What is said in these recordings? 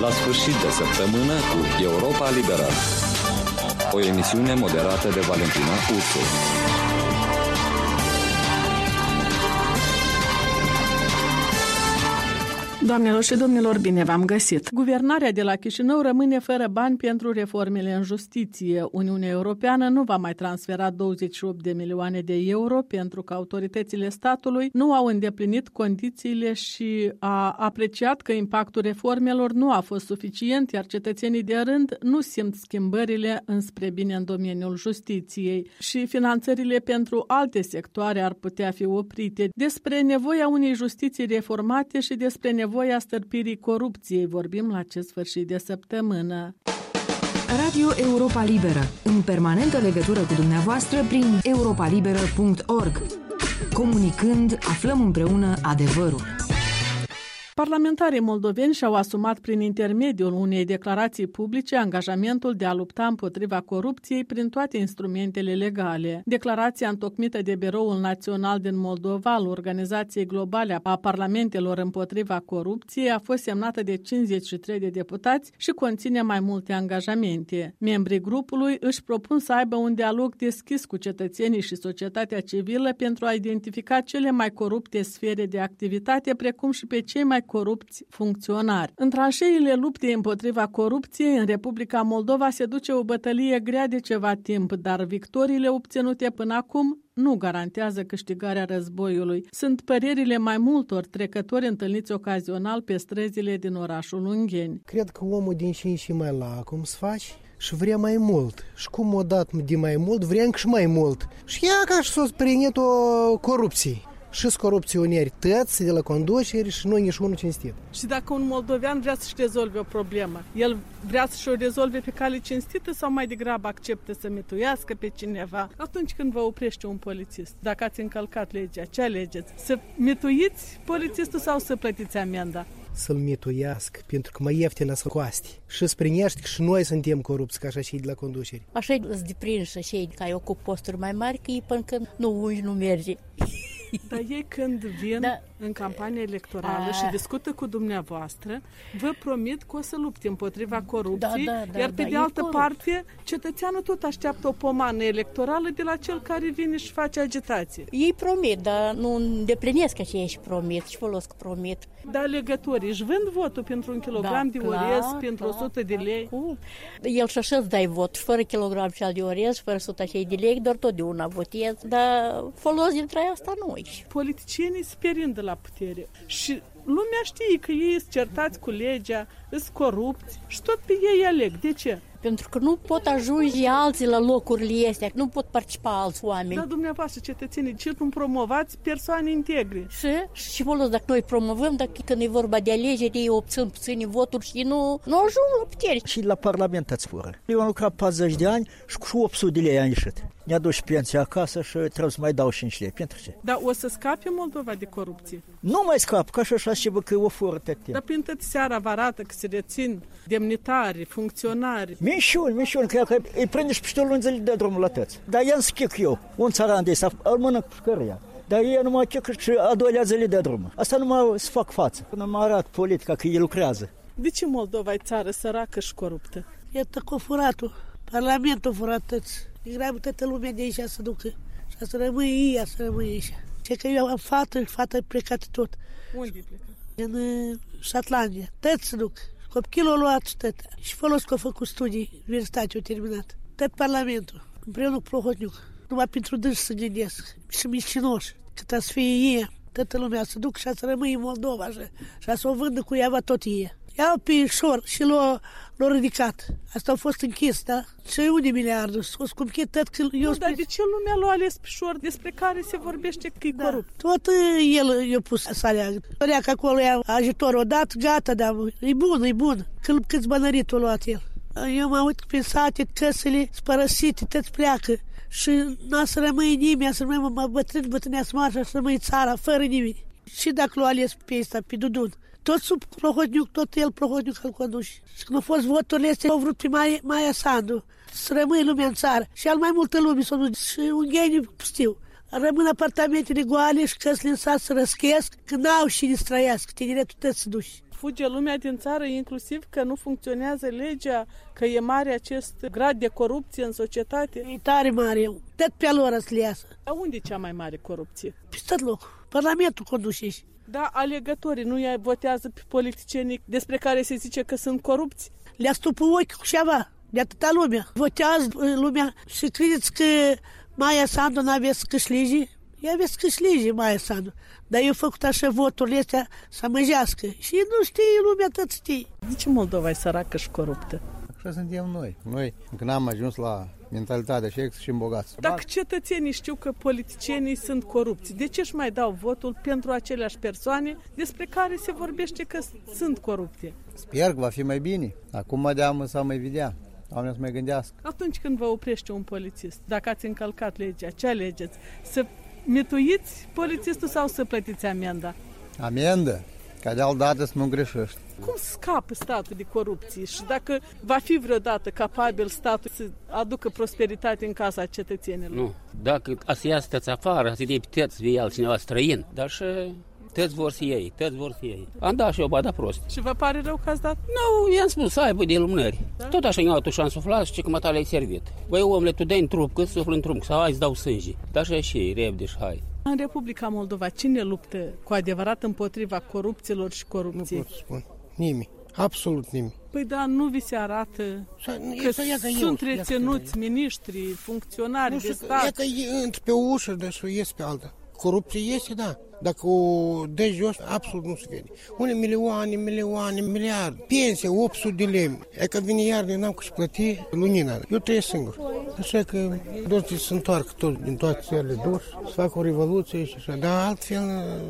La sfârșit de săptămână cu Europa Liberă. O emisiune moderată de Valentina Ursu. Doamnelor și domnilor, bine v-am găsit! Guvernarea de la Chișinău rămâne fără bani pentru reformele în justiție. Uniunea Europeană nu va mai transfera 28 de milioane de euro pentru că autoritățile statului nu au îndeplinit condițiile și a apreciat că impactul reformelor nu a fost suficient, iar cetățenii de rând nu simt schimbările înspre bine în domeniul justiției și finanțările pentru alte sectoare ar putea fi oprite. Despre nevoia unei justiții reformate și despre nevoia stârpirii corupției vorbim la acest sfârșit de săptămână. Radio Europa Liberă, în permanentă legătură cu dumneavoastră prin europalibera.org. Comunicând, aflăm împreună adevărul. Parlamentarii moldoveni și-au asumat prin intermediul unei declarații publice angajamentul de a lupta împotriva corupției prin toate instrumentele legale. Declarația întocmită de Biroul Național din Moldova al Organizației Globale a Parlamentelor împotriva corupției a fost semnată de 53 de deputați și conține mai multe angajamente. Membrii grupului își propun să aibă un dialog deschis cu cetățenii și societatea civilă pentru a identifica cele mai corupte sfere de activitate, precum și pe cei mai corupți funcționari. În tranșeile luptei împotriva corupției, în Republica Moldova se duce o bătălie grea de ceva timp, dar victoriile obținute până acum nu garantează câștigarea războiului. Sunt părerile mai multor trecători întâlniți ocazional pe străzile din orașul Ungheni. Cred că omul din ce în ce mai lacom să faci și vrea mai mult. Și cum o dat de mai mult, vrea încă și mai mult. Și ea ca și s-o sprinit o corupție. Și-s corupționieri tăți de la conduceri și nu nici unul cinstit. Și dacă un moldovean vrea să-și rezolve o problemă, el vrea să-și o rezolve pe cale cinstită sau mai degrabă acceptă să mituiască pe cineva? Atunci când vă oprește un polițist, dacă ați încălcat legea, ce alegeți? Să mituiți polițistul sau să plătiți amenda? Să-l mituiască, pentru că mai ieftină să coaste. Și sprinește că și noi suntem corupți, ca așa și de la conduceri. Așa îți deprinși cei care ocupă posturi mai mari, că ei până când nu ungi, nu merge. Dar ei când vin în campanie electorală și discută cu dumneavoastră, vă promit că o să lupte împotriva corupției, iar pe de altă parte, cetățeanul tot așteaptă o pomană electorală de la cel care vine și face agitație. Ei promit, dar nu îndeplinesc că ei și promit și folos că promit. Dar alegătorii își vând votul pentru un kilogram de orez, pentru 100 de lei? El și așa îți dai vot, fără kilogram și de orez, fără 100 de lei, doar tot de una votez, dar folos dintre asta nu. Politicienii sperind de la putere și lumea știe că ei sunt certați cu legea, sunt corupți și tot pe ei aleg. De ce? Pentru că nu pot ajunge alții la locurile astea, nu pot participa alți oameni. Dar dumneavoastră, cetățenii, ce nu promovați persoane integre? Și folos dacă noi promovăm, dacă când e vorba de alegeri, ei obțin puține voturi și nu ajung la putere. Și la Parlament ați fură. Eu am lucrat 40 de ani și cu 800 de lei am ieșit. Ne aduci pensia acasă și trebuie să mai dau 5 lei. Pentru ce? Dar o să scape Moldova de corupție? Nu mai scap, ca și așa și că o fură tot timp. Dar prin tot seara vă arată că se rețin demnitari, funcționari. Mișuni, cred că îi prinde și peste o lună zile de drumul la tăți. Dar i-am schic eu, un țăran de ăsta, îl mănânc cu scăria. Dar ei nu mă chic și a doilea zile de drum. Asta nu mă să fac față. Până mă arată politica că ei lucrează. De ce Moldova e țară săracă și coruptă? Iată cu furatul, Parlamentul furat tăți. E grabă toată lumea de aici să ducă. Și să rămâie ei, să rămâie aici. Ce că eu am fata e plecat tot. Unde e plecat? În Șatlandia. Tăți se duc. Copilul a luat și tătă. Și folos că a făcut studii, universitate, au terminat. Tot Parlamentul, împreună cu Prohodniuc. Numai pentru dânsi să gândesc. Și mișcinoși. Că trebuie să fie ei. Toată lumea să duc și să rămâie în Moldova. Și să o vândă cu ea tot ei. Iau pe șor și l-a ridicat. Asta a fost închis, da? Și 1 miliard. O scumpit tot că eu... Dar de ce lumea l-a ales pe șor despre care se vorbește că e corupt? Tot el i-a pus să aleagă. Părea că acolo e ajutor odată, gata, da, e bun. Câți bănărit a luat el. Eu mă uit pe sate, căsele spărăsite, toți pleacă. Și n-a să rămâie nimeni, să rămâie bătrânea să marșă, să rămâie țara, fără nimeni. Și dacă l-a ales pe ăsta, pe Dudun. Tot sub Prohodniuc, tot el Prohodniuc îl conduce. Și când au fost voturile astea, au vrut pe Maia Sandu să rămâie lumea în țară. Și al mai multă lume s-a dus și Ungheni pustiu. Rămân apartamentele goale și căsile în sat să răschesc, că n-au cine să trăiască, tineretul tot se duce. Fuge lumea din țară, inclusiv că nu funcționează legea, că e mare acest grad de corupție în societate. E tare mare, tot pe lor să le iasă. Dar unde e cea mai mare corupție? Pe tot loc. Parlamentul conduce. Da, alegătorii nu votează pe politicienii despre care se zice că sunt corupți? Le-a stupă ochi cu ceva, de atâta lumea. Votează lumea și credeți că Maia Sandu n-avea să câștige? Ea avea să câștige Maia Sandu. Dar eu făcut așa voturile astea să măjească. Și nu știe lumea, tot știe. De ce Moldova e săracă și coruptă? Așa suntem noi. Noi încă n-am ajuns la mentalitatea și ex și bogați. Dacă cetățenii știu că politicienii sunt corupți, de ce își mai dau votul pentru aceleași persoane despre care se vorbește că sunt corupte? Sper că va fi mai bine. Acum deamă să mai vedea. Oamenii să mai gândească. Atunci când vă oprește un polițist, dacă ați încălcat legea, ce alegeți? Să mituiți polițistul sau să plătiți amenda? Amendă, ca de altădată să nu greșești. Cum scapă statul de corupție și dacă va fi vreodată capabil statul să aducă prosperitate în casa cetățenilor? Nu. Dacă să iasă tăți afară, să-i dea pe tăți, vei altcineva străin, dar și tăți vor să iei, Am dat și eu bada prost. Și vă pare rău că ați dat? Nu, i-am spus să aibă de lumânări. Da? Tot așa i-au și-am suflat și că mă tale ai servit. Băi, omule, tu dai în trup, cât sufli în trup, sau hai să dau sânge. Dar așa și ei, repede și hai. În Republica Moldova, cine luptă cu adevărat împotriva corupților și corupției? Nu pot spun. Nimeni. Absolut nimeni. Păi da, nu vi se arată că sunt reținuți miniștri, funcționari de stat? Ia că intri pe o ușă, dar să ies pe alta. Corupție este, da. Dacă o dai jos, absolut nu se vede. Unele milioane, miliarde. Pensie, 800 de lei. E că vine iarnă, n-am cât să plăti lunina. Eu trăiesc singur. Așa că doar să se întoarcă tot din toate țările dus, să facă o revoluție și așa. Dar altfel,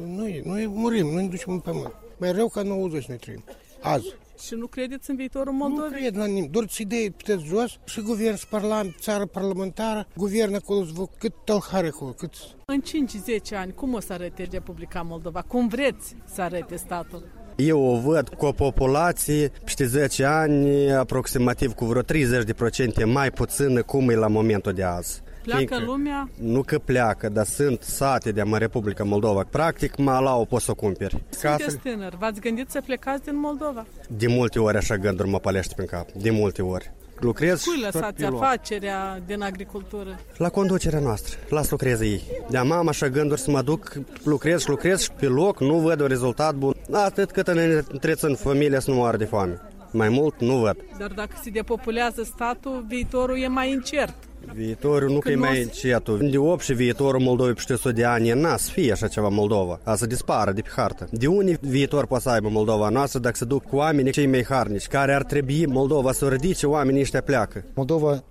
noi murim, noi ne ducem în pământ. Mai rău ca 90 ne trăim. Azi. Și nu credeți în viitorul Moldovei? Nu cred la nimic. Doar să-i dai puteți jos și guvern, și parlament, țară parlamentară, guvern acolo, cât tălhare acolo, cât... În 5-10 ani, cum o să arate Republica Moldova? Cum vreți să arate statul? Eu o văd cu o populație peste 10 ani aproximativ cu vreo 30% mai puțină cum e la momentul de azi. Pleacă lumea? Nu că pleacă, dar sunt sate de Republica Moldova. Practic, malau poți să o cumperi. Sunteți tânăr, v-ați gândit să plecați din Moldova? De multe ori așa gânduri mă palește prin cap, de multe ori. Lucrez. Cui lăsați afacerea din agricultură? La conducerea noastră, las lucreze ei. De-am am așa gânduri să mă duc, lucrez și pe loc nu văd un rezultat bun. Atât cât ne întrețin familia să nu moară de foame. Mai mult nu văd. Dar dacă se depopulează statul, viitorul e mai incert. Viitorul nu că e mai încetul. De 8 și viitorul Moldovei peste 100 de ani n-a să fie așa ceva Moldova. A să dispară de pe hartă. De unde viitor poate să aibă Moldova noastră dacă se duc cu oamenii cei mai harnici, care ar trebui Moldova să o ridice, oamenii ăștia pleacă. Moldova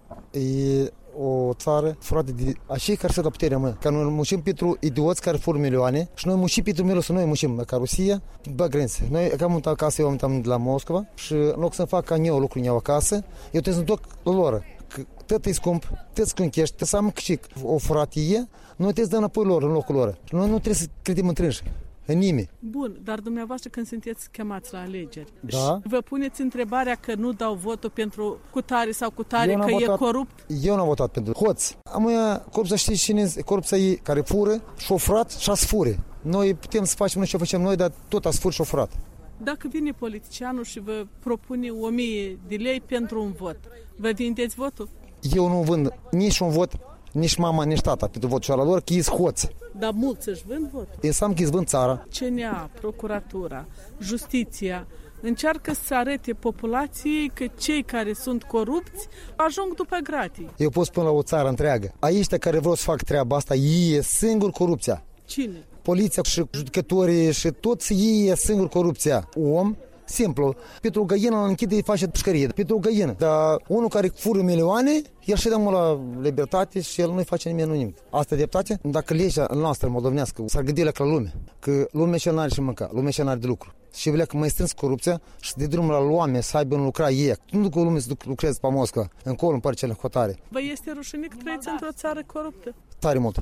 e o țară furată de acei care sunt la puterea mea. Că noi muncim pentru idioți care fură milioane și noi muncim pentru milioane, să noi muncim ca Rusia, pe graniță. Noi că am mutat acasă, eu am mutat de la Moscova și în loc să fac ca eu lucruri eu acasă, eu trebuie să-mi duc la lor. Tot e scump, tot scânchești, tot să am câștig o furatie, noi trebuie să dăm înapoi lor, în locul lor. Noi nu trebuie să credem întrânși, în nimeni. Bun, dar dumneavoastră când sunteți chemați la alegeri, da? Vă puneți întrebarea că nu dau votul pentru cutare sau cutare, că e corupt? Eu n-am votat pentru hoți. Amuia, corupția știți cine e? Corupția e care fură, și-o furat și-a sfure. Noi putem să facem noi ce facem noi, dar tot a sfur și-o furat. Dacă vine politicianul și vă propune 1000 de lei pentru un vot, vă vindeți votul? Eu nu vând nici un vot, nici mama, nici tata pentru votul și ala lor, că ești hoți. Dar mulți își vând votul. Înseamnă că îți vând țara. CNA, procuratura, justiția încearcă să arete populației că cei care sunt corupți ajung după gratii. Eu pot spune la o țară întreagă. Aici care vreau să fac treaba asta, ei e singur corupția. Cine? Poliția și judecătorii și toți ei e singur corupția. Om simplu. Pentru o găină îl închide, îi face pușcărie. Pentru o găină. Dar unul care fură milioane, el și dăm la libertate și el nu-i face nimeni nimic. Asta e dreptate? Dacă legea noastră moldovenească s-ar gândi la lume, că lumea și n-are și mânca, lumea și n-are de lucru. Și vrea că mai strâns corupția și de drumul la oameni să aibă în lucra ei. Nu duc o lume să lucreze pe Moscova, încolo în parcele hotare. Vă este rușine că trăiți într-o țară coruptă? Tare mult.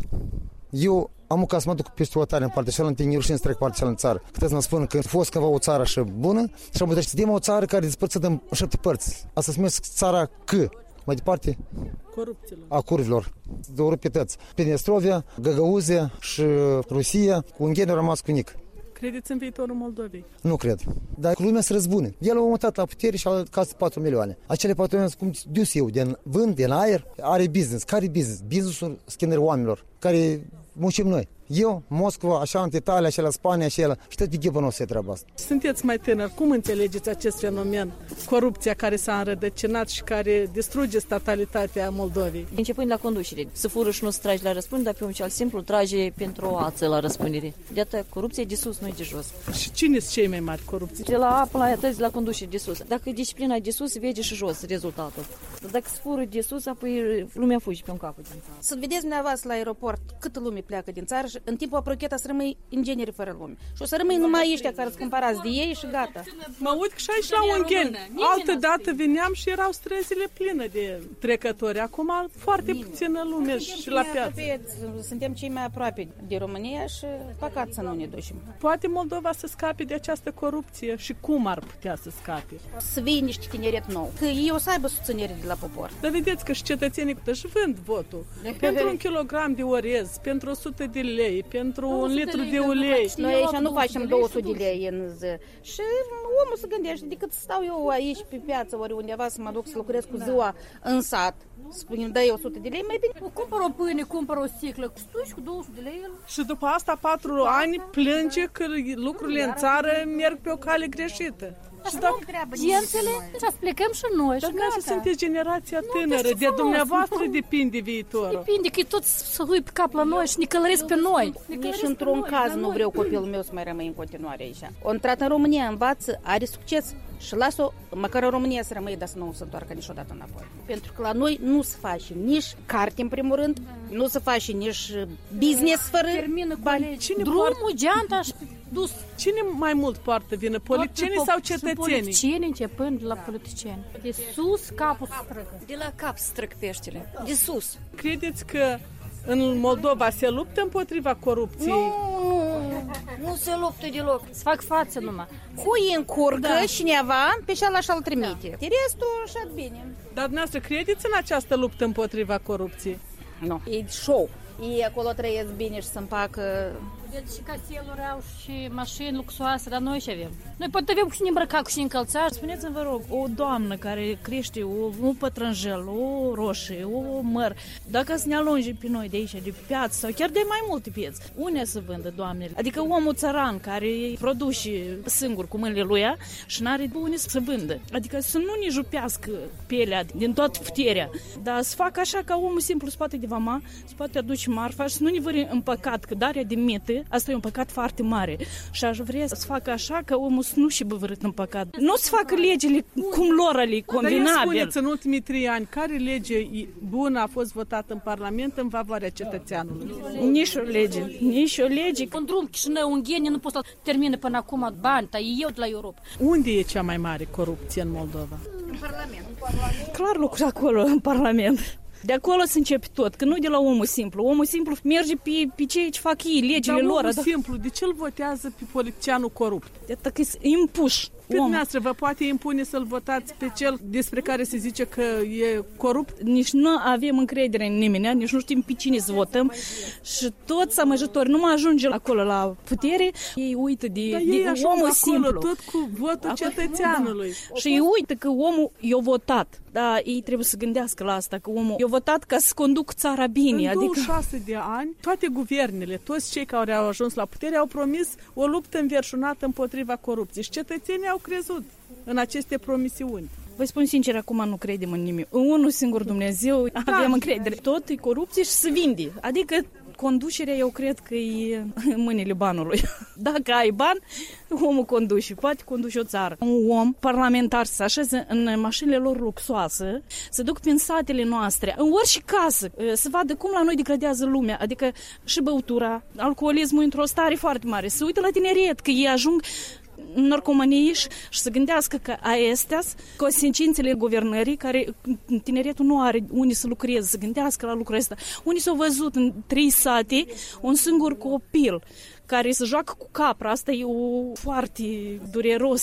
Eu am ca să mă duc peste o țară în partea cealaltă, în rușine să trec partea cealaltă țară. Câteți mă spun că a fost cândva o țară așa bună și am putea știm o țară care e despărțită în 7 părți. Asta se numește țara C. mai departe a curvilor. Două rupități. Prinestrovia, Găgăuzia și Rusia, cu Ungheni au rămas cu nic. Credeți în viitorul Moldovei? Nu cred. Dar lumea se răzbune. El a mutat la putere și a casă 4 milioane. Acele 4 milioane, cum dus eu, din vânt, din aer, are business. Care business? Businessul schimbării oamenilor, care muncim noi. Eu, Moscova, așa în Italia, așa la Spania, așa și tot pe ghebă nu se treaba asta. Sunteți mai tânăr, cum înțelegeți acest fenomen? Corupția care s-a înrădăcinat și care distruge statalitatea Moldovei. Începând la conducere, să fură și nu să tragi la răspundere, dar pe un cel simplu trage pentru alții la răspundere. De atât, corupție de sus, nu de jos. Și cine sunt cei mai mari corupții? De la apă la atât, la conducere de sus. Dacă disciplina e de sus, vede și jos rezultatul. Dacă se fură de sus, apoi lumea fugi pe un capăt din țară. Să vedeți dumneavoastră la aeroport câtă lume pleacă din țară și în timpul aprocheta să rămâi ingineri fără lume. Și o să rămâi numai ăștia care îți cumpărați de ei și gata. Mă uit că și aici la Ungheni. Altă dată veneam și erau străzile pline de trecători. Acum foarte puțină lume și la piață. Suntem cei mai aproape de România și păcat să nu ne ducem. Poate Moldova să scape de această corupție și cum ar putea să scape? Să vii niște tineret nou. Că ei o să aibă susținere de la popor. Dar vedeți că și cetățenii își vând votul. Pentru 1 kilogram de orez, pentru 100 de lei, pentru 1 litru de ulei. Noi aici nu facem 200 de lei în zi. Și omul se gândește, decât să stau eu aici pe piață ori undeva să mă duc să lucrez cu ziua în sat, spune-mi, dai 100 de lei, mai bine. Cumpăr o pâine, cumpăr o sticlă, stuși cu 200 de lei. Și după asta 4 ani plânge că lucrurile în țară merg pe o cale greșită. Gențele, să plecăm și noi. Dar să sunteți generația tânără, de dumneavoastră depinde viitorul. Depinde că tot să hui pe cap la noi și ne călăresc pe noi. Nici într-un caz nu vreau copilul meu să mai rămâi în continuare aici. O intrat în România, învață, are succes și lasă-o, măcar în România să rămâi, dar să nu se întoarcă niciodată înapoi. Pentru că la noi nu se face nici carte în primul rând, nu se face nici business fără bani. Drumul, geanta și dus. Cine mai mult poartă vină? Politicienii sau cetățenii? Politicieni începând de la politicieni. De sus capul străcă. De la cap străc peștele. De sus. Credeți că în Moldova se luptă împotriva corupției? Nu se luptă deloc. Să fac față numai. Cui încurcă cineva, pe și-al așa-l trimite. De restul așa bine. Dar dumneavoastră credeți în această luptă împotriva corupției? Nu. E show. Ei acolo trăiesc bine și să împacă. Deci și caseluri au și mașini luxoase, dar noi ce avem? Noi pot avem cu cine îmbrăca, cu cine încălța. Spuneți-mi, vă rog, o doamnă care crește un pătrânjel, o roșie, o măr, dacă să ne alunge pe noi de aici, de piață sau chiar de mai multe piețe, unde să vândă, doamnele? Adică omul țăran care produce singur cu mâinile lui și n-are unde să vândă. Adică să nu ne jupească pielea din toată puterea, dar să facă așa ca omul simplu spate de vama, spate aduce marfa și să nu ne vări în păcat, că darea de mită, asta e un păcat foarte mare. Și aș vrea să facă așa că omul să nu și băvărât în păcat. Nu să facă legile cum lor ale convenabil. Dar spuneți, în ultimii 3 ani, care lege bună a fost votată în Parlament în favoarea cetățeanului? Nici o lege. Un drum Chișinău-Ungheni nu pot să termine până acum bani, dar eu de la Europa. Unde e cea mai mare corupție în Moldova? În Parlament. Clar lucru acolo, în Parlament. De acolo se începe tot, că nu de la omul simplu. Omul simplu merge pe cei ce fac ei, legile lor. Dar omul simplu, de ce îl votează pe politicianul corupt? De atât că e impuși. Cât dumneavoastră vă poate impune să-l votați pe cel despre care se zice că e corupt? Nici nu avem încredere în nimeni, nici nu știm pe cine să votăm și toți amăjători nu mai ajunge acolo la putere, ei uită de omul simplu. Tot cu votul cetățeanului. Da. Și ei uită că omul i-a votat. Da, ei trebuie să gândească la asta, că omul i-a votat ca să conducă țara bine. În 26 de ani, toate guvernele, toți cei care au ajuns la putere au promis o luptă înverșunată împotriva corupției și cetățenii au crezut în aceste promisiuni. Vă spun sincer, acum nu credem în nimic. În unul singur Dumnezeu avem încredere. Tot e corupție și se vinde. Adică conducerea eu cred că e în mâinile banului. Dacă ai bani, omul conduce, poate conduce o țară. Un om parlamentar să așeze în mașinile lor luxoase, să duc prin satele noastre, în orice casă, să vadă cum la noi degradează lumea, adică și băutura, alcoolismul într-o stare foarte mare. Să uită la tineret, că ei ajung narcomanii și să gândească că astea consecințele guvernării, care tineretul nu are unde să lucreze, să gândească la lucrul ăsta. Unii s-au văzut în 3 sate un singur copil care se joacă cu capra, asta e foarte dureros.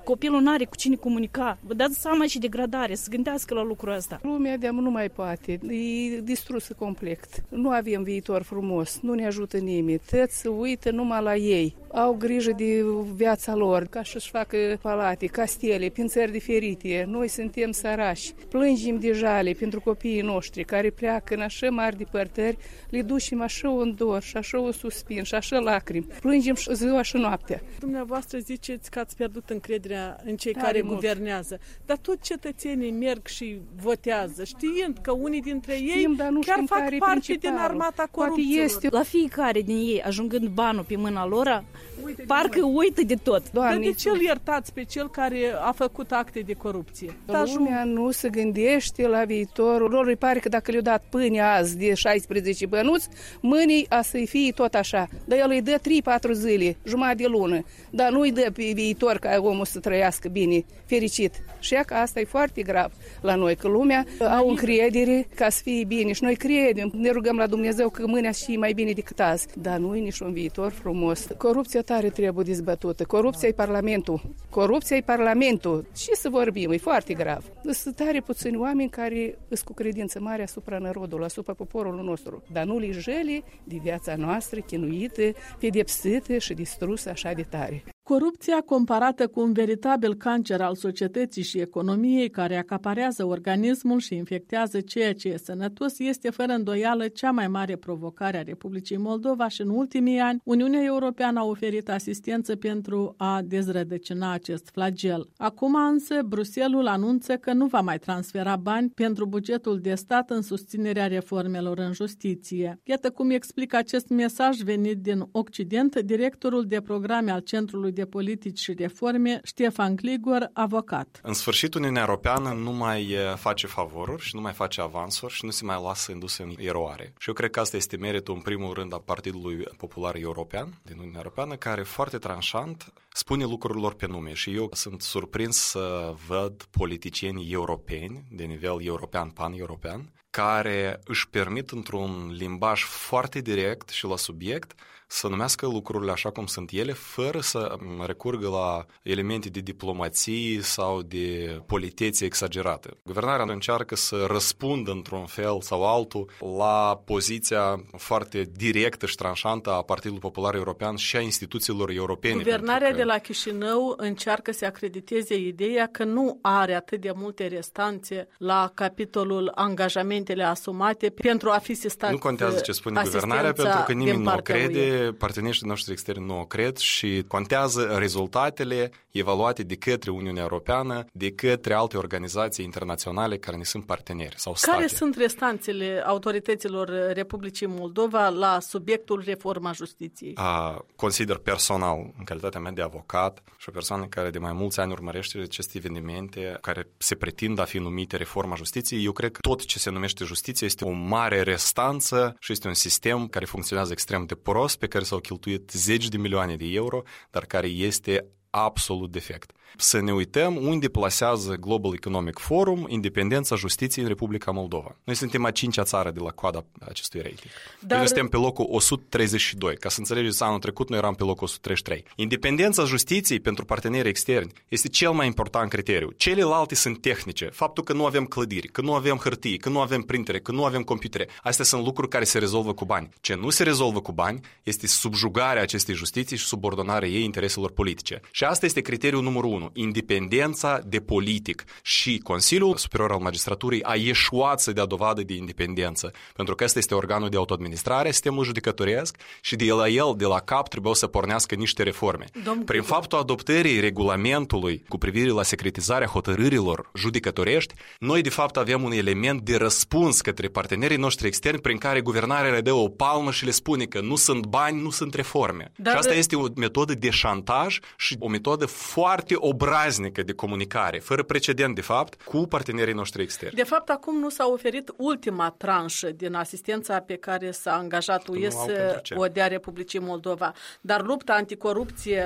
Copilul n-are cu cine comunica. Vă dați seama și degradare, să gândească la lucrul ăsta. Lumea de nu mai poate, e distrusă complet. Nu avem viitor frumos, nu ne ajută nimeni. Toți se uită numai la ei. Au grijă de viața lor, ca să-și facă palate, castele, prin țări diferite. Noi suntem sărași. Plângem de jale pentru copiii noștri care pleacă în așa mari depărtări, le ducem așa un dor și așa un suspin și așa lacrimi. Plângem și ziua și noaptea. Dumneavoastră ziceți că ați pierdut încrederea în cei care guvernează, dar tot cetățenii merg și votează, știind că unii dintre ei chiar fac parte din armata corupției. Este la fiecare din ei, ajungând banul pe mâna lor, parcă uită de tot. Dar de ce îl iertați pe cel care a făcut acte de corupție? Lumea nu se gândește la viitorul lor. Îi pare că dacă le-au dat pâine azi de 16 bănuți, mâine a să-i fie tot așa. Dar el îi dă 3-4 zile, jumătate de lună. Dar nu îi dă pe viitor ca omul să trăiască bine, fericit. Și că asta e foarte grav la noi, că lumea au încredere ca să fie bine. Și noi credem, ne rugăm la Dumnezeu că mâine și mai bine decât azi. Dar nu e nici un viitor frumos. Corupția tare trebuie dezbătută. Corupția e Parlamentul. Corupția e Parlamentul. Ce să vorbim? E foarte grav. Sunt tare puțini oameni care sunt cu credință mare asupra narodului, asupra poporului nostru. Dar nu li jele de viața noastră, chinuită, pedepsită și distrusă așa de tare. Corupția, comparată cu un veritabil cancer al societății și economiei care acaparează organismul și infectează ceea ce e sănătos, este fără îndoială cea mai mare provocare a Republicii Moldova și în ultimii ani Uniunea Europeană a oferit asistență pentru a dezrădăcina acest flagel. Acum însă Bruxelles anunță că nu va mai transfera bani pentru bugetul de stat în susținerea reformelor în justiție. Iată cum explică acest mesaj venit din Occident directorul de programe al Centrului de Politici și Reforme, Ștefan Gligor, avocat. În sfârșit, Uniunea Europeană nu mai face favoruri și nu mai face avansuri și nu se mai lasă indusă în eroare. Și eu cred că asta este meritul, în primul rând, a Partidului Popular European din Uniunea Europeană, care foarte tranșant spune lucrurilor pe nume. Și eu sunt surprins să văd politicieni europeni, de nivel european, pan-european, care își permit într-un limbaj foarte direct și la subiect să numească lucrurile așa cum sunt ele, fără să recurgă la elemente de diplomație sau de politețe exagerată. Guvernarea încearcă să răspundă într-un fel sau altul la poziția foarte directă și tranșantă a Partidului Popular European și a instituțiilor europene. Guvernarea de la Chișinău încearcă să acrediteze ideea că nu are atât de multe restanțe la capitolul angajamentele asumate pentru a fi sistat. Nu contează ce spune guvernarea, pentru că nimeni nu o crede, partenerii noștri externi nu o cred și contează rezultatele evaluate de către Uniunea Europeană, de către alte organizații internaționale care ne sunt parteneri sau state. Care sunt restanțele autorităților Republicii Moldova la subiectul reforma justiției? Consider personal, în calitatea mea de avocat și o persoană care de mai mulți ani urmărește aceste evenimente care se pretind a fi numite reforma justiției, eu cred că tot ce se numește justiție este o mare restanță și este un sistem care funcționează extrem de prost, pe care s-au cheltuit zeci de milioane de euro, dar care este absolut defect. Să ne uităm unde plasează Global Economic Forum independența justiției în Republica Moldova. Noi suntem a 5-a țară de la coada acestui rating. Noi suntem pe locul 132. Ca să înțelegeți, anul trecut noi eram pe locul 133. Independența justiției pentru partenerii externi este cel mai important criteriu. Celelalte sunt tehnice. Faptul că nu avem clădiri, că nu avem hârtie, că nu avem printere, că nu avem computere. Astea sunt lucruri care se rezolvă cu bani. Ce nu se rezolvă cu bani este subjugarea acestei justiții și subordonarea ei intereselor politice. Și asta este criteriul numărul 1. Independența de politic. Și Consiliul Superior al Magistraturii a ieșuat să dea dovadă de independență, pentru că ăsta este organul de autoadministrare, sistemul judecătoresc și de la cap trebuiau să pornească niște reforme. Prin faptul adoptării regulamentului cu privire la secretizarea hotărârilor judecătorești, noi de fapt avem un element de răspuns către partenerii noștri externi prin care guvernarea le dă o palmă și le spune că nu sunt bani, nu sunt reforme. Și asta este o metodă de șantaj și o metodă foarte obraznică de comunicare, fără precedent, de fapt, cu partenerii noștri externi. De fapt, acum nu s-a oferit ultima tranșă din asistența pe care s-a angajat UE să o dea Republicii Moldova. Dar lupta anticorupție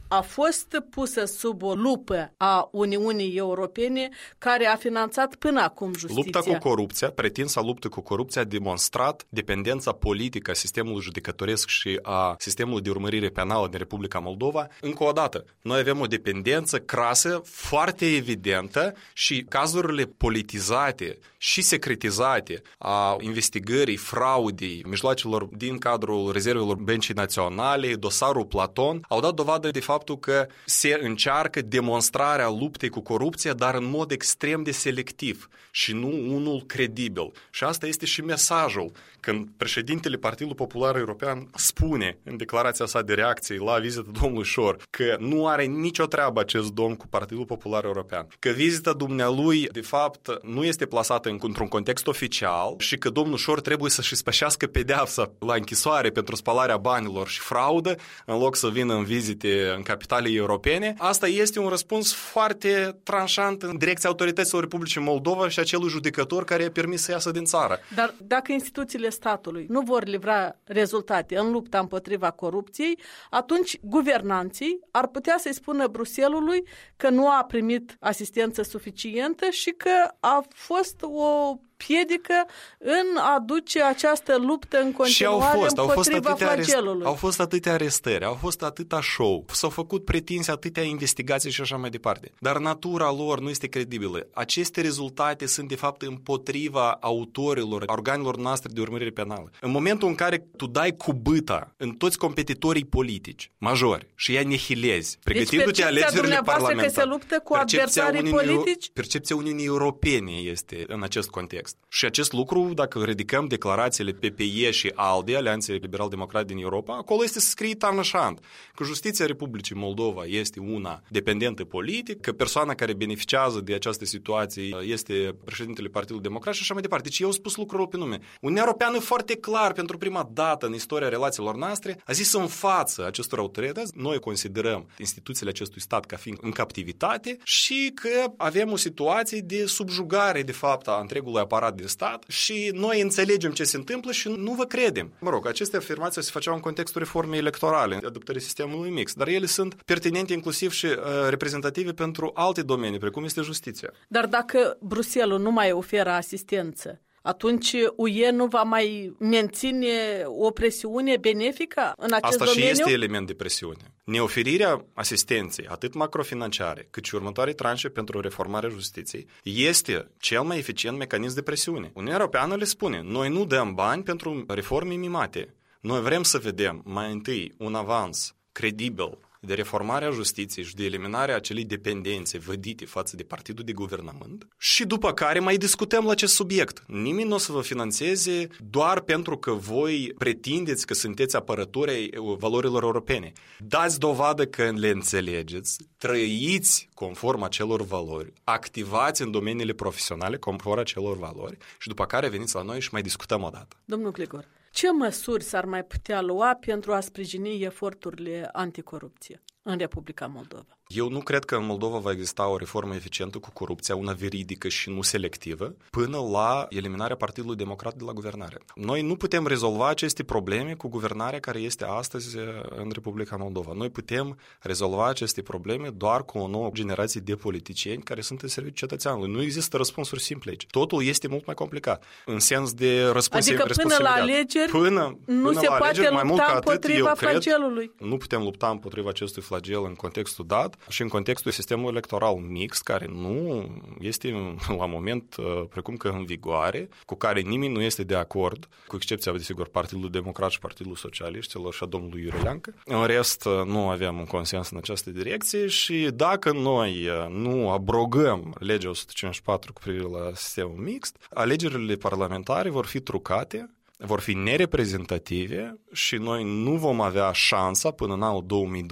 a fost pusă sub o lupă a Uniunii Europene, care a finanțat până acum justiția. Lupta cu corupția, pretinsa luptă cu corupția, a demonstrat dependența politică a sistemului judecătoresc și a sistemului de urmărire penală din Republica Moldova. Încă o dată, noi avem o dependență crasă, foarte evidentă și cazurile politizate și secretizate a investigării, fraudei, mijloacelor din cadrul rezervelor Băncii Naționale, dosarul Platon, au dat dovadă de faptul că se încearcă demonstrarea luptei cu corupția, dar în mod extrem de selectiv și nu unul credibil. Și asta este și mesajul când președintele Partidului Popular European spune în declarația sa de reacție la vizita domnului Șor că nu are nicio treabă acest domn cu Partidul Popular European, că vizita dumnealui de fapt nu este plasată într-un context oficial și că domnul Șor trebuie să-și spășească pedeapsa la închisoare pentru spălarea banilor și fraudă în loc să vină în vizite în capitale europene. Asta este un răspuns foarte tranșant în direcția autorităților Republicii Moldova și acelui judecător care i-a permis să iasă din țară. Dar dacă instituțiile statului nu vor livra rezultate în lupta împotriva corupției, atunci guvernanții ar putea să-i spună Bruxellesului că nu a primit asistență suficientă și că a fost o piedică în a duce această luptă în continuare împotriva flagelului. Au fost atâtea arestări, au fost atâta show, s-au făcut pretinse atâtea investigații și așa mai departe. Dar natura lor nu este credibilă. Aceste rezultate sunt de fapt împotriva autorilor, organelor noastre de urmărire penală. În momentul în care tu dai cu bâta în toți competitorii politici majori și i-ai nihilezi, pregătindu-te alegerile parlamentare, că se luptă cu adversarii politici? Percepția Uniunii Europene este în acest context. Și acest lucru, dacă ridicăm declarațiile PPE și ALDE, Alianței Liberal-Democrate din Europa, acolo este scris tarnășant că justiția Republicii Moldova este una dependentă politic, că persoana care beneficiază de această situație este președintele Partidului Democrat și așa mai departe. Deci eu am spus lucrurile pe nume. Uniunea Europeană foarte clar, pentru prima dată în istoria relațiilor noastre, a zis în față acestor autorități, noi considerăm instituțiile acestui stat ca fiind în captivitate și că avem o situație de subjugare, de fapt, a întregului aparat de stat și noi înțelegem ce se întâmplă și nu vă credem. Mă rog, aceste afirmații se făceau în contextul reformei electorale, adoptării sistemului mix, dar ele sunt pertinente inclusiv și reprezentative pentru alte domenii, precum este justiția. Dar dacă Bruxelles nu mai oferă asistență, atunci UE nu va mai menține o presiune benefică în acest domeniu? Asta și este element de presiune. Neoferirea asistenței, atât macrofinanciare, cât și următoare tranșe pentru reformarea justiției, este cel mai eficient mecanism de presiune. Uniunea Europeană le spune, noi nu dăm bani pentru reforme mimate. Noi vrem să vedem mai întâi un avans credibil de reformarea justiției și de eliminarea acelei dependențe vădite față de partidul de guvernământ și după care mai discutăm la acest subiect. Nimeni nu o să vă finanțeze doar pentru că voi pretindeți că sunteți apărători ai valorilor europene. Dați dovadă că le înțelegeți, trăiți conform acelor valori, activați în domeniile profesionale conform acelor valori și după care veniți la noi și mai discutăm o dată. Domnul Gligor, ce măsuri s-ar mai putea lua pentru a sprijini eforturile anticorupție în Republica Moldova? Eu nu cred că în Moldova va exista o reformă eficientă cu corupția, una veridică și nu selectivă, până la eliminarea Partidului Democrat de la guvernare. Noi nu putem rezolva aceste probleme cu guvernarea care este astăzi în Republica Moldova. Noi putem rezolva aceste probleme doar cu o nouă generație de politicieni care sunt în serviciul cetățeanului. Nu există răspunsuri simple aici. Totul este mult mai complicat. În sens de responsabilitate. Adică până la alegeri nu se poate lupta împotriva flagelului. Nu putem lupta împotriva acestui flagel în contextul dat și în contextul sistemului electoral mixt, care nu este la moment precum că în vigoare, cu care nimeni nu este de acord, cu excepția, desigur, Partidul Democrat și Partidul Socialiștilor și a domnului Iurelancă. În rest, nu avem un consens în această direcție și dacă noi nu abrogăm legea 154 cu privire la sistemul mixt, alegerile parlamentare vor fi trucate, vor fi nereprezentative și noi nu vom avea șansa până în anul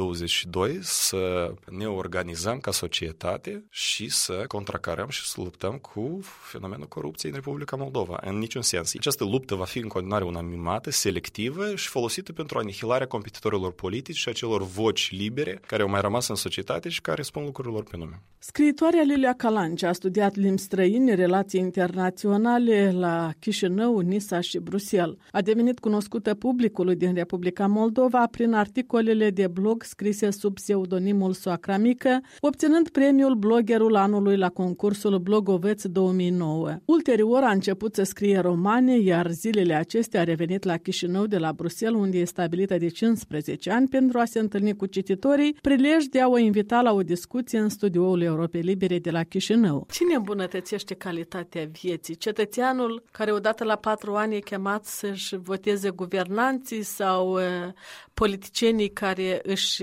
2022 să ne organizăm ca societate și să contracarăm și să luptăm cu fenomenul corupției în Republica Moldova. În niciun sens. Această luptă va fi în continuare una mimată, selectivă și folosită pentru anihilarea competitorilor politici și acelor voci libere care au mai rămas în societate și care spun lucrurilor pe nume. Scriitoarea Lilia Calanci a studiat limbi străine, relații internaționale la Chișinău, Nisa și Bruxelles. Bruxelles. A devenit cunoscută publicului din Republica Moldova prin articolele de blog scrise sub pseudonimul Soacra Mică, obținând premiul Bloggerul Anului la concursul Blogoveț 2009. Ulterior a început să scrie romane, iar zilele acestea a revenit la Chișinău de la Bruxelles, unde e stabilită de 15 ani pentru a se întâlni cu cititorii, prilej de a o invita la o discuție în studioul Europei Libere de la Chișinău. Cine îmbunătățește calitatea vieții? Cetățeanul care odată la 4 ani e chemat să-și voteze guvernanții sau politicienii care își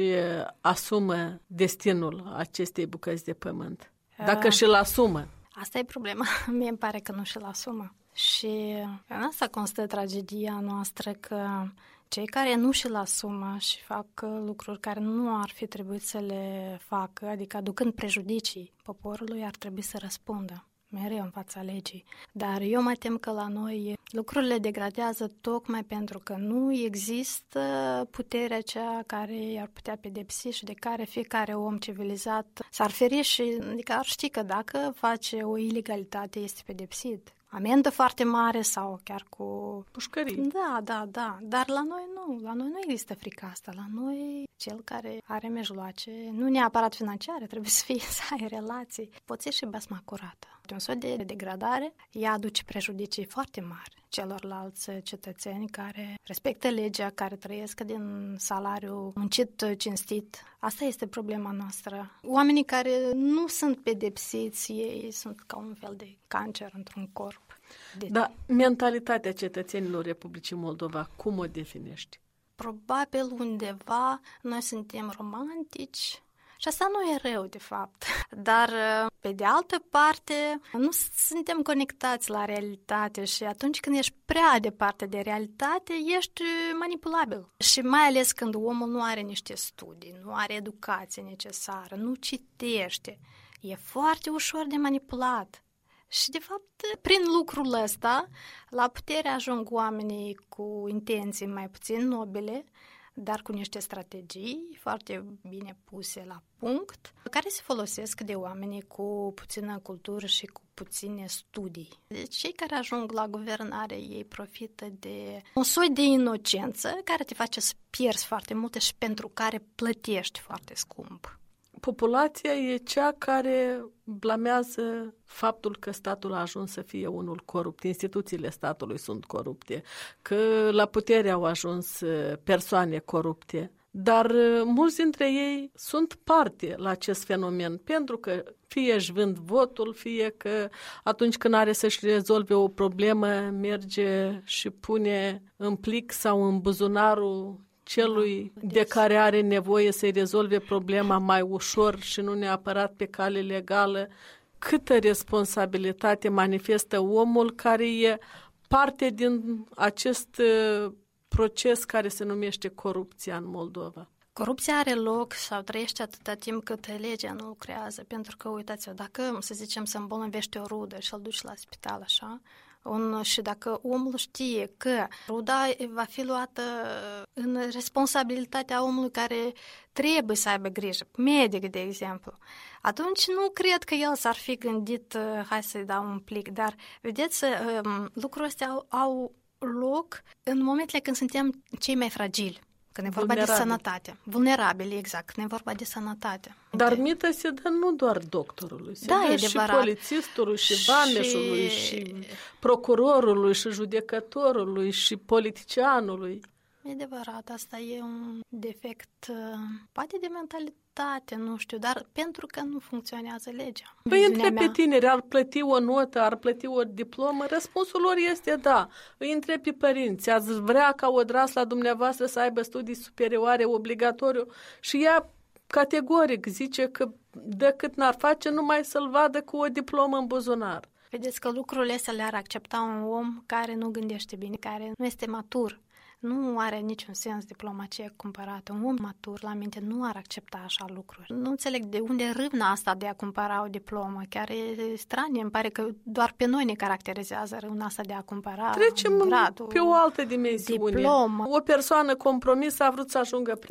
asumă destinul acestei bucăți de pământ? Dacă și-l asumă. Asta e problema. Mie îmi pare că nu și-l asumă. Și în asta constă tragedia noastră, că cei care nu și-l asumă și fac lucruri care nu ar fi trebuit să le facă, adică aducând prejudicii poporului, ar trebui să răspundă mereu în fața legii. Dar eu mă tem că la noi lucrurile degradează tocmai pentru că nu există puterea aceea care i-ar putea pedepsi și de care fiecare om civilizat s-ar feri și adică ar ști că dacă face o ilegalitate este pedepsit. Amendă foarte mare sau chiar cu pușcării. Da. Dar la noi nu. La noi nu există frica asta. La noi cel care are mijloace, nu neapărat financiare, trebuie să ai relații. Poți ieși basma curată. Un soi de degradare, ea aduce prejudicii foarte mari celorlalți cetățeni care respectă legea, care trăiesc din salariu muncit, cinstit. Asta este problema noastră. Oamenii care nu sunt pedepsiți, ei sunt ca un fel de cancer într-un corp. Dar mentalitatea cetățenilor Republicii Moldova, cum o definești? Probabil undeva noi suntem romantici. Și asta nu e rău, de fapt. Dar, pe de altă parte, nu suntem conectați la realitate și atunci când ești prea departe de realitate, ești manipulabil. Și mai ales când omul nu are niște studii, nu are educație necesară, nu citește, e foarte ușor de manipulat. Și, de fapt, prin lucrul ăsta, la putere ajung oamenii cu intenții mai puțin nobile, dar cu niște strategii foarte bine puse la punct, care se folosesc de oamenii cu puțină cultură și cu puține studii. Deci cei care ajung la guvernare, ei profită de un soi de inocență care te face să pierzi foarte multe și pentru care plătești foarte scump. Populația e cea care blamează faptul că statul a ajuns să fie unul corupt, instituțiile statului sunt corupte, că la putere au ajuns persoane corupte. Dar mulți dintre ei sunt parte la acest fenomen, pentru că fie își vând votul, fie că atunci când are să-și rezolve o problemă, merge și pune în plic sau în buzunarul celui de care are nevoie să-i rezolve problema mai ușor și nu neapărat pe cale legală. Câtă responsabilitate manifestă omul care e parte din acest proces care se numește corupția în Moldova? Corupția are loc sau trăiește atâta timp cât legea nu lucrează, pentru că, uitați-vă, dacă, să zicem, se îmbolnăvește o rudă și îl duci la spital, așa, și dacă omul știe că ruda va fi luată în responsabilitatea omului care trebuie să aibă grijă, medic, de exemplu, atunci nu cred că el s-ar fi gândit, hai să-i dau un plic, dar, vedeți, lucrurile astea au loc în momentele când suntem cei mai fragili. Când e vorba de sănătate. Vulnerabili, exact. Când e vorba de sănătate. Dar mită se dă nu doar doctorului. Se dă și polițistului, și vameșului, și procurorului, și judecătorului, și politicianului. E adevărat, asta e un defect, poate de mentalitate, nu știu, dar pentru că nu funcționează legea. Păi întreb pe tineri, ar plăti o notă, ar plăti o diplomă? Răspunsul lor este da. Îi întreb pe părinți, ați vrea ca odrasla dumneavoastră să aibă studii superioare obligatoriu? Și ea categoric zice că decât n-ar face numai să-l vadă cu o diplomă în buzunar. Vedeți că lucrurile astea le-ar accepta un om care nu gândește bine, care nu este matur. Nu are niciun sens diplomație cumpărată. Un om matur la minte nu ar accepta așa lucruri. Nu înțeleg de unde râvna asta de a cumpăra o diplomă. Chiar e stranie. Îmi pare că doar pe noi ne caracterizează râvna asta de a cumpăra Trecem gradul, pe o altă dimensiune. Diplomă. O persoană compromisă a vrut să ajungă primar.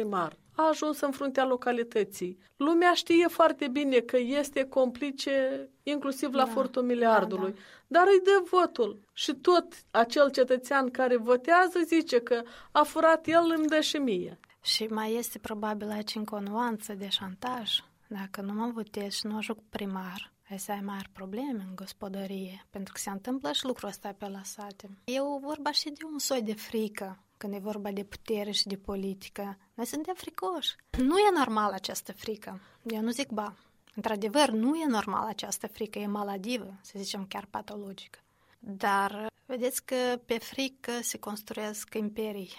a ajuns în fruntea localității. Lumea știe foarte bine că este complice inclusiv la furtul miliardului, dar îi dă votul. Și tot acel cetățean care votează zice că a furat el, îmi dă și mie. Și mai este probabil aici încă o nuanță de șantaj. Dacă nu mă votez și nu ajung primar, ai să ai mari probleme în gospodărie, pentru că se întâmplă și lucrul ăsta pe la sate. E vorba și de un soi de frică, când e vorba de putere și de politică. Noi suntem fricoși. Nu e normal această frică. Eu nu zic ba. Într-adevăr, nu e normal această frică, e maladivă, să zicem chiar patologică. Dar vedeți că pe frică se construiesc imperii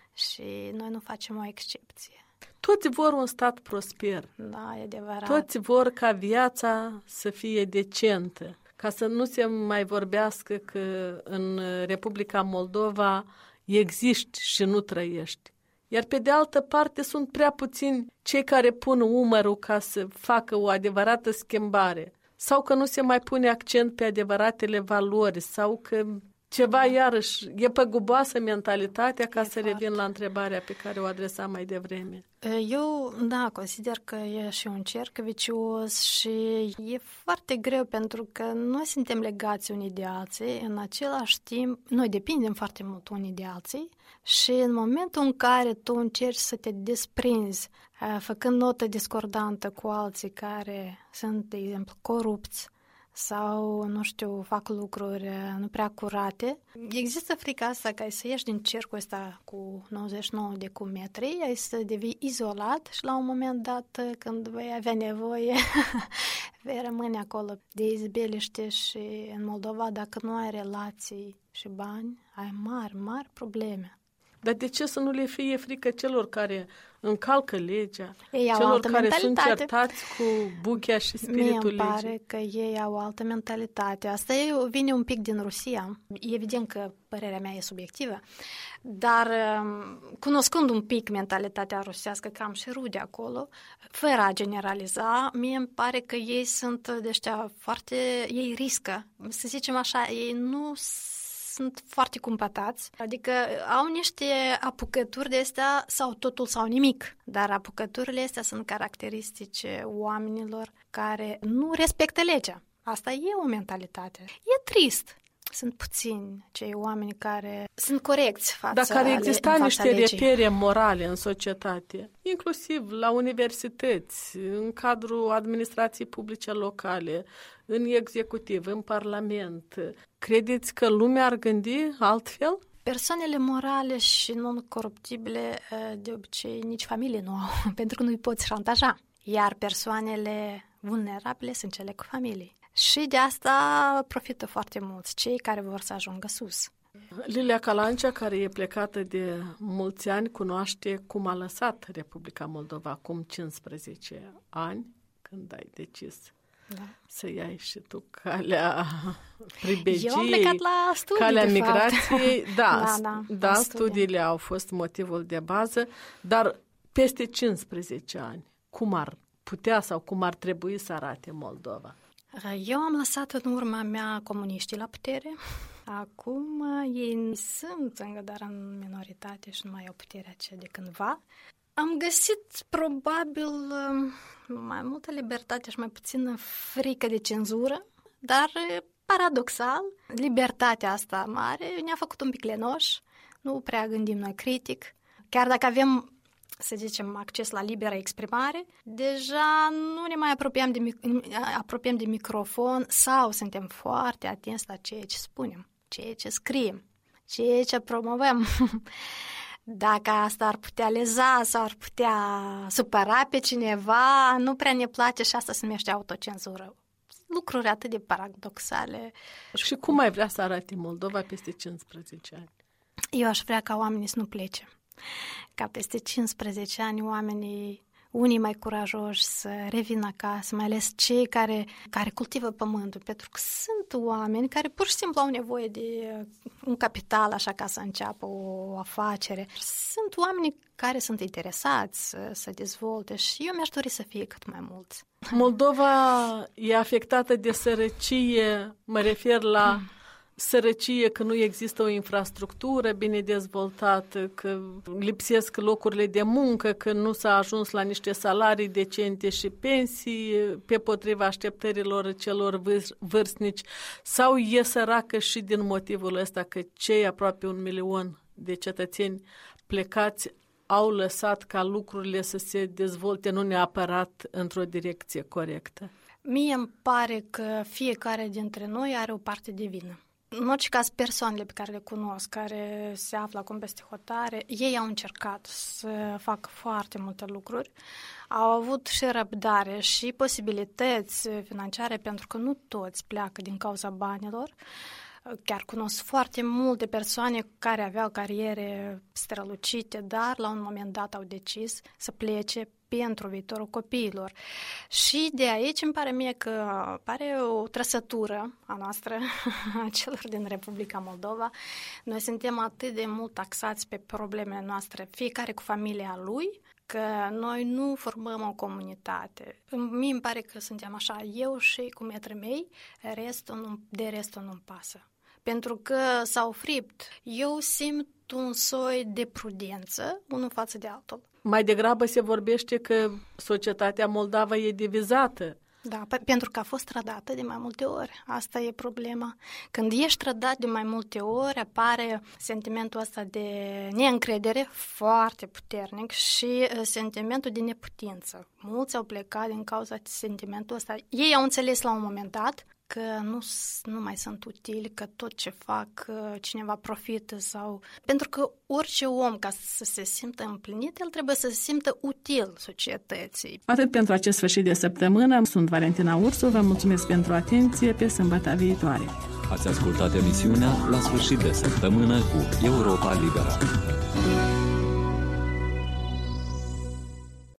și noi nu facem o excepție. Toți vor un stat prosper. Da, e adevărat. Toți vor ca viața să fie decentă. Ca să nu se mai vorbească că în Republica Moldova existi și nu trăiești. Iar pe de altă parte sunt prea puțini cei care pun umărul ca să facă o adevărată schimbare. Sau că nu se mai pune accent pe adevăratele valori, sau că ceva iarăși e păguboasă mentalitatea, ca să revin la întrebarea pe care o adresam mai devreme. Eu, consider că e și un cerc vicios și e foarte greu pentru că noi suntem legați unii de alții, în același timp, noi depindem foarte mult unii de alții și în momentul în care tu încerci să te desprinzi, făcând notă discordantă cu alții care sunt, de exemplu, corupți, sau, nu știu, fac lucruri nu prea curate. Există frica asta că ai să ieși din cercul ăsta cu 99 de metri, ai să devii izolat și la un moment dat, când vei avea nevoie, vei rămâne acolo de izbeliște și în Moldova, dacă nu ai relații și bani, ai mari probleme. Dar de ce să nu le fie frică celor care încalcă legea, ei celor care sunt certați cu buchea și spiritul legii? Mie îmi pare că ei au o altă mentalitate. Asta vine un pic din Rusia. Evident că părerea mea e subiectivă, dar cunoscând un pic mentalitatea rusească, că am și rude acolo, fără a generaliza, mie îmi pare că ei sunt de ăștia foarte... Ei riscă. Să zicem așa, ei nu sunt foarte cumpătați, adică au niște apucături de astea sau totul sau nimic, dar apucăturile astea sunt caracteristice oamenilor care nu respectă legea. Asta e o mentalitate. E trist. Sunt puțini cei oameni care sunt corecți față legii. Dar care exista niște legii. repere morale în societate, inclusiv la universități, în cadrul administrației publice locale, în executiv, în parlament. Credeți că lumea ar gândi altfel? Persoanele morale și non-coruptibile de obicei nici familie nu au, pentru că nu îi poți șantaja. Iar persoanele vulnerabile sunt cele cu familie. Și de asta profită foarte mulți cei care vor să ajungă sus. Lilia Calancea, care e plecată de mulți ani, cunoaște cum a lăsat Republica Moldova acum 15 ani, când ai decis să iei și tu calea pribegiei, eu am plecat la studii, calea de migrației. Da, studiile au fost motivul de bază, dar peste 15 ani, cum ar putea sau cum ar trebui să arate Moldova? Eu am lăsat în urma mea comuniștii la putere. Acum ei sunt încă, dar în minoritate și nu mai au puterea aceea de cândva. Am găsit probabil mai multă libertate și mai puțină frică de cenzură, dar paradoxal, libertatea asta mare ne-a făcut un pic lenoși, nu prea gândim noi critic. Chiar dacă avem, să zicem, acces la liberă exprimare, deja nu ne mai apropiem de microfon sau suntem foarte atenți la ceea ce spunem, ceea ce scriem, ceea ce promovăm. Dacă asta ar putea leza sau ar putea supăra pe cineva, nu prea ne place și asta se numește autocenzură. Lucruri atât de paradoxale. Și cum ai vrea să arate Moldova peste 15 ani? Eu aș vrea ca oamenii să nu plece. Ca peste 15 ani oamenii, unii mai curajoși, să revină acasă, mai ales cei care cultivă pământul, pentru că sunt oameni care pur și simplu au nevoie de un capital așa ca să înceapă o afacere. Sunt oameni care sunt interesați să dezvolte și eu mi-aș dori să fie cât mai mulți. Moldova e afectată de sărăcie, mă refer la sărăcie, că nu există o infrastructură bine dezvoltată, că lipsesc locurile de muncă, că nu s-a ajuns la niște salarii decente și pensii pe potriva așteptărilor celor vârstnici, sau e săracă și din motivul ăsta că cei aproape 1 milion de cetățeni plecați au lăsat ca lucrurile să se dezvolte nu neapărat într-o direcție corectă? Mie îmi pare că fiecare dintre noi are o parte de vină. În orice caz, persoanele pe care le cunosc, care se află acum peste hotare, ei au încercat să facă foarte multe lucruri, au avut și răbdare și posibilități financiare, pentru că nu toți pleacă din cauza banilor. Chiar cunosc foarte multe persoane care aveau cariere strălucite, dar la un moment dat au decis să plece pentru viitorul copiilor. Și de aici îmi pare mie că pare o trăsătură a noastră, a celor din Republica Moldova. Noi suntem atât de mult taxați pe problemele noastre, fiecare cu familia lui, că noi nu formăm o comunitate. Mie îmi pare că suntem așa, eu și cu metrii mei, restul nu-mi pasă. Pentru că s-au fript. Eu simt un soi de prudență unul față de altul. Mai degrabă se vorbește că societatea moldavă e divizată. Da, pentru că a fost trădată de mai multe ori. Asta e problema. Când ești trădat de mai multe ori, apare sentimentul ăsta de neîncredere foarte puternic și sentimentul de neputință. Mulți au plecat din cauza sentimentul ăsta. Ei au înțeles la un moment dat că nu mai sunt utili, că tot ce fac cineva profită sau... Pentru că orice om, ca să se simtă împlinit, el trebuie să se simtă util societății. Atât pentru acest sfârșit de săptămână. Sunt Valentina Ursu, vă mulțumesc pentru atenție, pe sâmbătă viitoare. Ați ascultat emisiunea La sfârșit de săptămână cu Europa Liberă.